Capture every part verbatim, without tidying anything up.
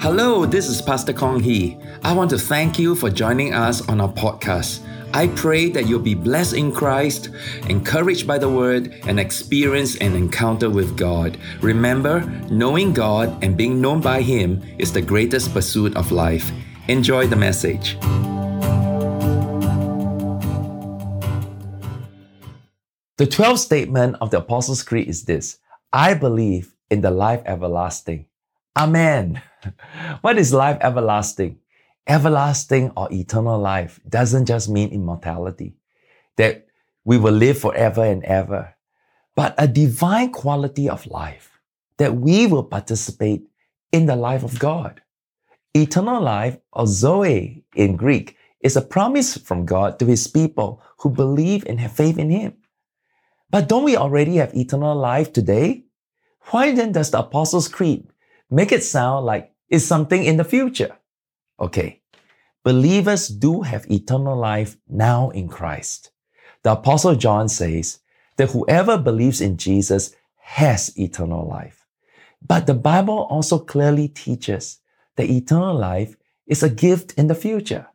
Hello, this is Pastor Kong Hee. I want to thank you for joining us on our podcast. I pray that you'll be blessed in Christ, encouraged by the Word, and experience an encounter with God. Remember, knowing God and being known by Him is the greatest pursuit of life. Enjoy the message. The twelfth statement of the Apostles' Creed is this: I believe in the life everlasting. Amen. What is life everlasting? Everlasting or eternal life doesn't just mean immortality, that we will live forever and ever, but a divine quality of life, that we will participate in the life of God. Eternal life, or Zoe in Greek, is a promise from God to His people who believe and have faith in Him. But don't we already have eternal life today? Why then does the Apostles' Creed make it sound like it's something in the future? Okay, believers do have eternal life now in Christ. The Apostle John says that whoever believes in Jesus has eternal life. But the Bible also clearly teaches that eternal life is a gift in the future.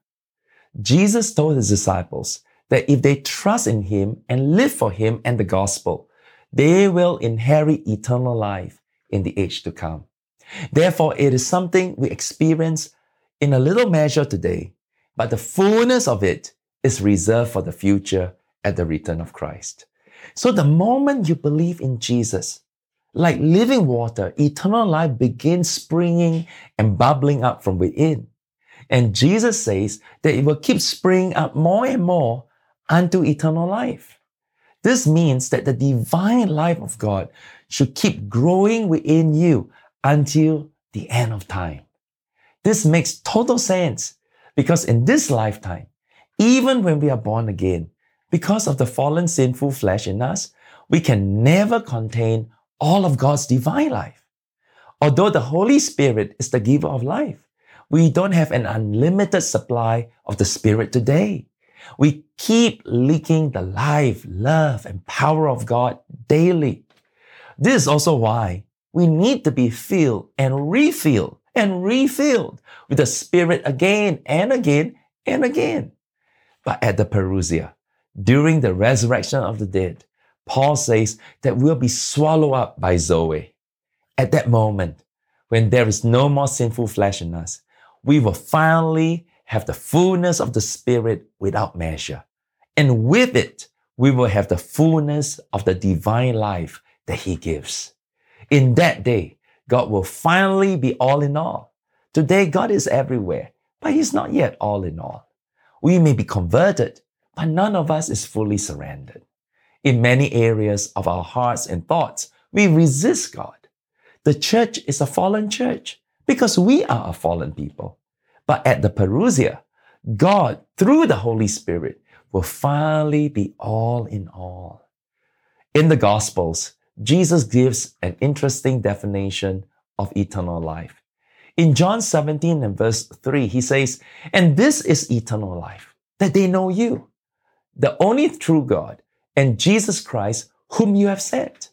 Jesus told His disciples that if they trust in Him and live for Him and the gospel, they will inherit eternal life in the age to come. Therefore, it is something we experience in a little measure today, but the fullness of it is reserved for the future at the return of Christ. So the moment you believe in Jesus, like living water, eternal life begins springing and bubbling up from within. And Jesus says that it will keep springing up more and more unto eternal life. This means that the divine life of God should keep growing within you until the end of time. This makes total sense because in this lifetime, even when we are born again, because of the fallen sinful flesh in us, we can never contain all of God's divine life. Although the Holy Spirit is the giver of life, we don't have an unlimited supply of the Spirit today. We keep leaking the life, love, and power of God daily. This is also why we need to be filled and refilled and refilled with the Spirit again and again and again. But at the parousia, during the resurrection of the dead, Paul says that we'll be swallowed up by Zoe. At that moment, when there is no more sinful flesh in us, we will finally have the fullness of the Spirit without measure. And with it, we will have the fullness of the divine life that He gives. In that day, God will finally be all in all. Today, God is everywhere, but He's not yet all in all. We may be converted, but none of us is fully surrendered. In many areas of our hearts and thoughts, we resist God. The church is a fallen church because we are a fallen people. But at the parousia, God, through the Holy Spirit, will finally be all in all. In the Gospels, Jesus gives an interesting definition of eternal life. In John seventeen and verse three, He says, "And this is eternal life, that they know you, the only true God, and Jesus Christ, whom you have sent."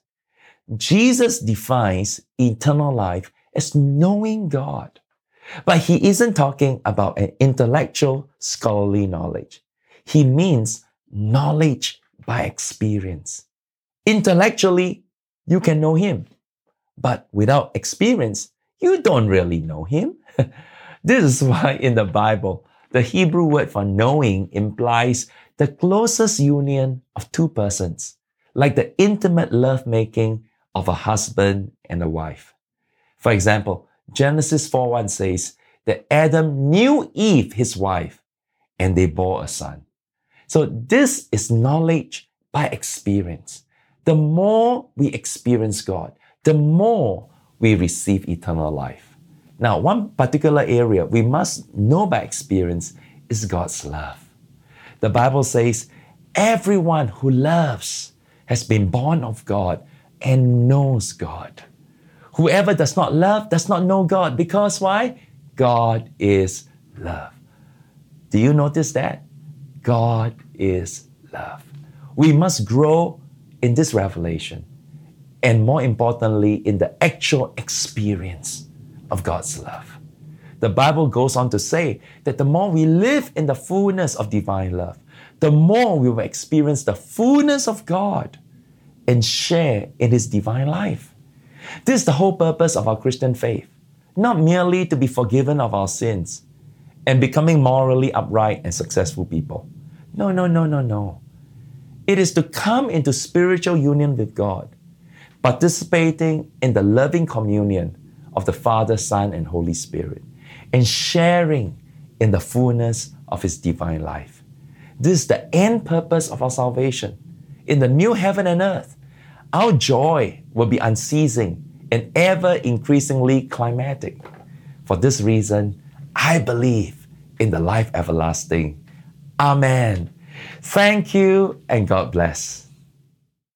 Jesus defines eternal life as knowing God. But He isn't talking about an intellectual, scholarly knowledge. He means knowledge by experience. Intellectually, you can know Him. But without experience, you don't really know Him. This is why in the Bible, the Hebrew word for knowing implies the closest union of two persons, like the intimate lovemaking of a husband and a wife. For example, Genesis four one says that Adam knew Eve, his wife, and they bore a son. So this is knowledge by experience. The more we experience God, the more we receive eternal life. Now, one particular area we must know by experience is God's love. The Bible says, everyone who loves has been born of God and knows God. Whoever does not love does not know God. Because why? God is love. Do you notice that? God is love. We must grow in this revelation, and more importantly, in the actual experience of God's love. The Bible goes on to say that the more we live in the fullness of divine love, the more we will experience the fullness of God and share in His divine life. This is the whole purpose of our Christian faith, not merely to be forgiven of our sins and becoming morally upright and successful people. No, no, no, no, no. It is to come into spiritual union with God, participating in the loving communion of the Father, Son, and Holy Spirit, and sharing in the fullness of His divine life. This is the end purpose of our salvation. In the new heaven and earth, our joy will be unceasing and ever increasingly climatic. For this reason, I believe in the life everlasting. Amen. Thank you and God bless.